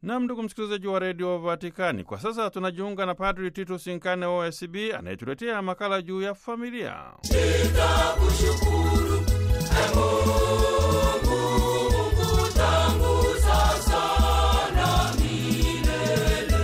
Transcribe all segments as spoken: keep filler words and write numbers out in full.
Na ndugu msikilizaji wa redio Vatikani, kwa sasa tunajiunga na Padri Titus Nkane O S B anayetuletea makala juu ya familia. Nitakushukuru Mungu, Mungu tangu sasa na milele.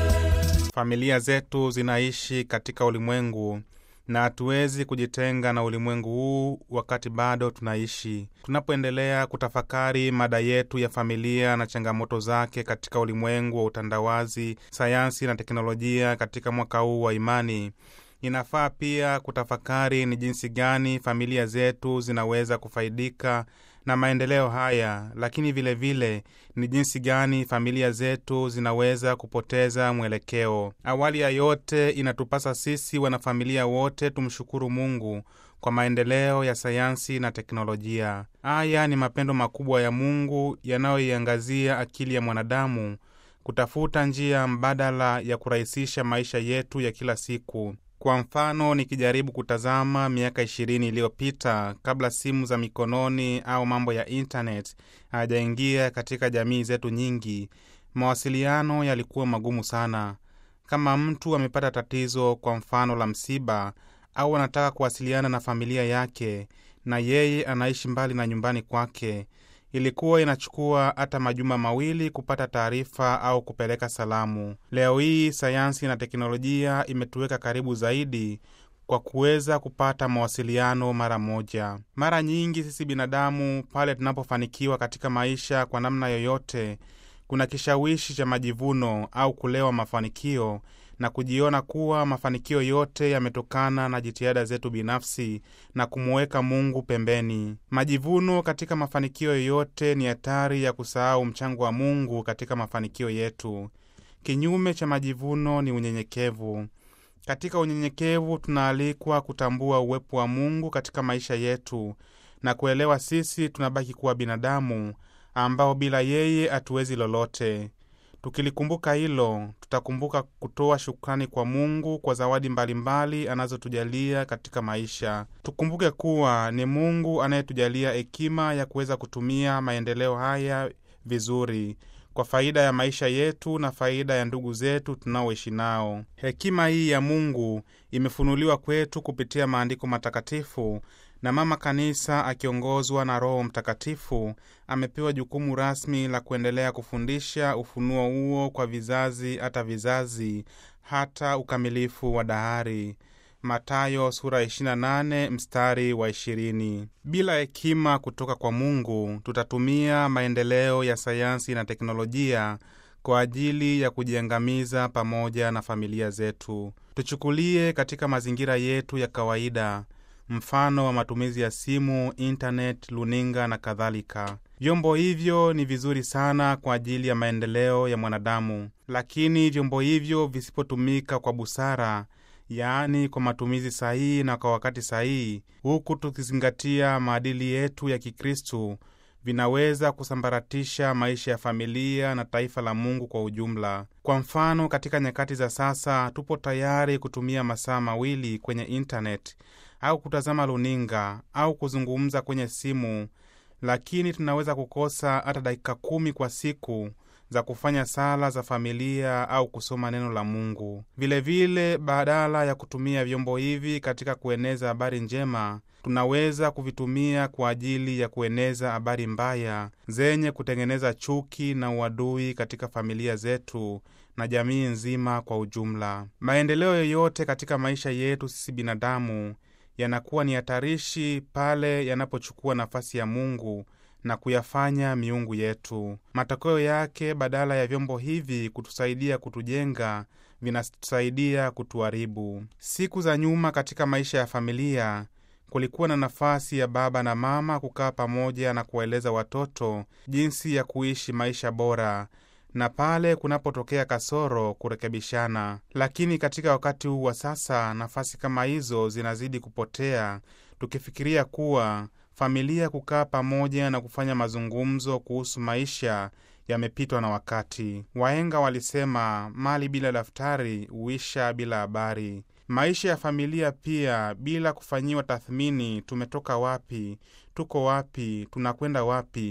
Familia zetu zinaishi katika ulimwengu na hatuwezi kujitenga na ulimwengu huu wakati bado tunaishi. Tunapoendelea kutafakari mada yetu ya familia na changamoto zake katika ulimwengu wa utandawazi, sayansi na teknolojia katika mwaka huu wa imani, inafaa pia kutafakari ni jinsi gani familia zetu zinaweza kufaidika na maendeleo haya, lakini vile vile ni jinsi gani familia zetu zinaweza kupoteza mwelekeo. Awali ya yote, inatupasa sisi wanafamilia wote tumshukuru Mungu kwa maendeleo ya sayansi na teknolojia. Haya ni mapendo makubwa ya Mungu yanayoiangazia akili ya mwanadamu kutafuta njia mbadala ya kurahisisha maisha yetu ya kila siku. Kwa mfano, nikijaribu kutazama miaka ishirini iliyopita, kabla simu za mikononi au mambo ya internet hajaingia katika jamii zetu nyingi, mawasiliano yalikuwa magumu sana. Kama mtu amepata tatizo, kwa mfano la msiba, au anataka kuwasiliana na familia yake na yeye anaishi mbali na nyumbani kwake, ilikuwa inachukua hata majuma mawili kupata taarifa au kupeleka salamu. Leo hii sayansi na teknolojia imetuweka karibu zaidi kwa kuweza kupata mawasiliano mara moja. Mara nyingi sisi binadamu, pale tunapofanikiwa katika maisha kwa namna yoyote, kuna kishawishi cha majivuno au kulewa mafanikio na kujiona kuwa mafanikio yote yametokana na jitihada zetu binafsi na kumuweka Mungu pembeni. Majivuno katika mafanikio yote ni hatari ya kusahau mchango wa Mungu katika mafanikio yetu. Kinyume cha majivuno ni unyenyekevu. Katika unyenyekevu tunaalikwa kutambua uwepo wa Mungu katika maisha yetu na kuelewa sisi tunabaki kuwa binadamu ambao bila yeye hatuwezi lolote. Tukilikumbuka hilo, tutakumbuka kutoa shukrani kwa Mungu kwa zawadi mbalimbali anazotujalia katika maisha. Tukumbuke kuwa ni Mungu anayetujalia hekima ya kuweza kutumia maendeleo haya vizuri kwa faida ya maisha yetu na faida ya ndugu zetu tunaoishi nao. Hekima hii ya Mungu imefunuliwa kwetu kupitia maandiko matakatifu, na Mama Kanisa akiongozwa na Roho Mtakatifu amepewa jukumu rasmi la kuendelea kufundisha ufunuo huo kwa vizazi hata vizazi hata ukamilifu wa dahari. Mathayo sura ishirini na nane mstari wa ishirini. Bila hekima kutoka kwa Mungu, tutatumia maendeleo ya sayansi na teknolojia kwa ajili ya kujiangamiza pamoja na familia zetu. Tuchukulie katika mazingira yetu ya kawaida, mfano wa matumizi ya simu, internet, luninga na kadhalika. Vyombo hivyo ni vizuri sana kwa ajili ya maendeleo ya mwanadamu, lakini vyombo hivyo visipotumika kwa busara, yaani kwa matumizi sahihi na kwa wakati sahihi, huku tukizingatia maadili yetu ya Kikristo, vinaweza kusambaratisha maisha ya familia na taifa la Mungu kwa ujumla. Kwa mfano, katika nyakati za sasa tupo tayari kutumia masaa mawili kwenye internet au kutazama luninga au kuzungumza kwenye simu, lakini tunaweza kukosa hata dakika kumi kwa siku za kufanya sala za familia au kusoma neno la Mungu. Vile vile, badala ya kutumia vyombo hivi katika kueneza habari njema, tunaweza kuvitumia kwa ajili ya kueneza habari mbaya zenye kutengeneza chuki na uadui katika familia zetu na jamii nzima kwa ujumla. Maendeleo yoyote katika maisha yetu sisi binadamu yanakuwa ni hatarishi pale yanapochukua nafasi ya Mungu na kuyafanya miungu yetu. Matokeo yake, badala ya vyombo hivi kutusaidia kutujenga, vinatusaidia kutuharibu. Siku za nyuma katika maisha ya familia, kulikuwa na nafasi ya baba na mama kukaa pamoja na kuwaeleza watoto jinsi ya kuishi maisha bora, na pale kunapotokea kasoro kurekebishana. Lakini katika wakati huu wa sasa, nafasi kama hizo zinazidi kupotea, tukifikiria kuwa familia kukaa pamoja na kufanya mazungumzo kuhusu maisha yamepitwa na wakati. Wahenga walisema, mali bila daftari huisha bila habari. Maisha ya familia pia bila kufanyiwa tathmini, tumetoka wapi, tuko wapi, tunakwenda wapi,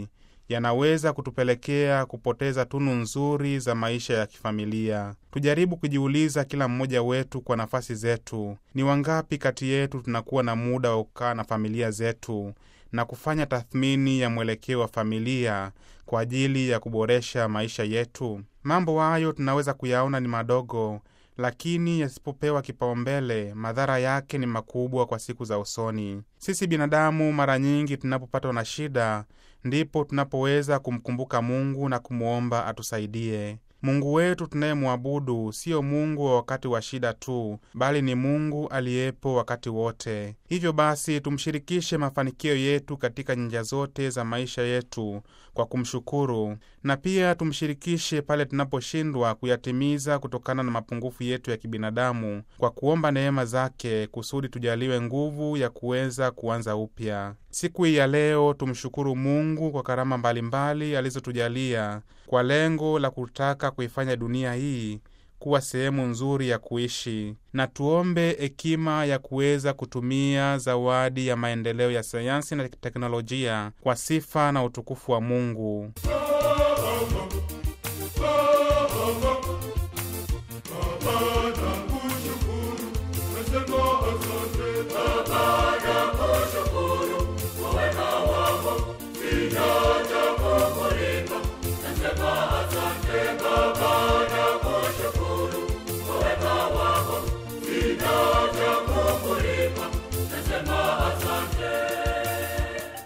yanaweza kutupelekea kupoteza tunu nzuri za maisha ya kifamilia. Tujaribu kujiuliza kila mmoja wetu kwa nafasi zetu, ni wangapi kati yetu tunakuwa na muda wa kukaa na familia zetu na kufanya tathmini ya mwelekeo wa familia kwa ajili ya kuboresha maisha yetu. Mambo hayo tunaweza kuyaona ni madogo, lakini yasipopewa kipaumbele, madhara yake ni makubwa kwa siku za usoni. Sisi binadamu mara nyingi tunapopatwa na shida, ndipo tunapoweza kumkumbuka Mungu na kumuomba atusaidie. Mungu wetu tunayemwabudu sio Mungu wa wakati wa shida tu, bali ni Mungu aliyepo wakati wote. Hivyo basi tumshirikishe mafanikio yetu katika nyanja zote za maisha yetu kwa kumshukuru, na pia tumshirikishe pale tunaposhindwa kuyatimiza kutokana na mapungufu yetu ya kibinadamu kwa kuomba neema zake kusudi tujaliwe nguvu ya kuweza kuanza upya. Siku hii ya leo tumshukuru Mungu kwa karama mbalimbali alizotujalia kwa lengo la kutaka kuifanya dunia hii kuwa sehemu nzuri ya kuishi, na tuombe hekima ya kuweza kutumia zawadi ya maendeleo ya sayansi na teknolojia kwa sifa na utukufu wa Mungu. Baba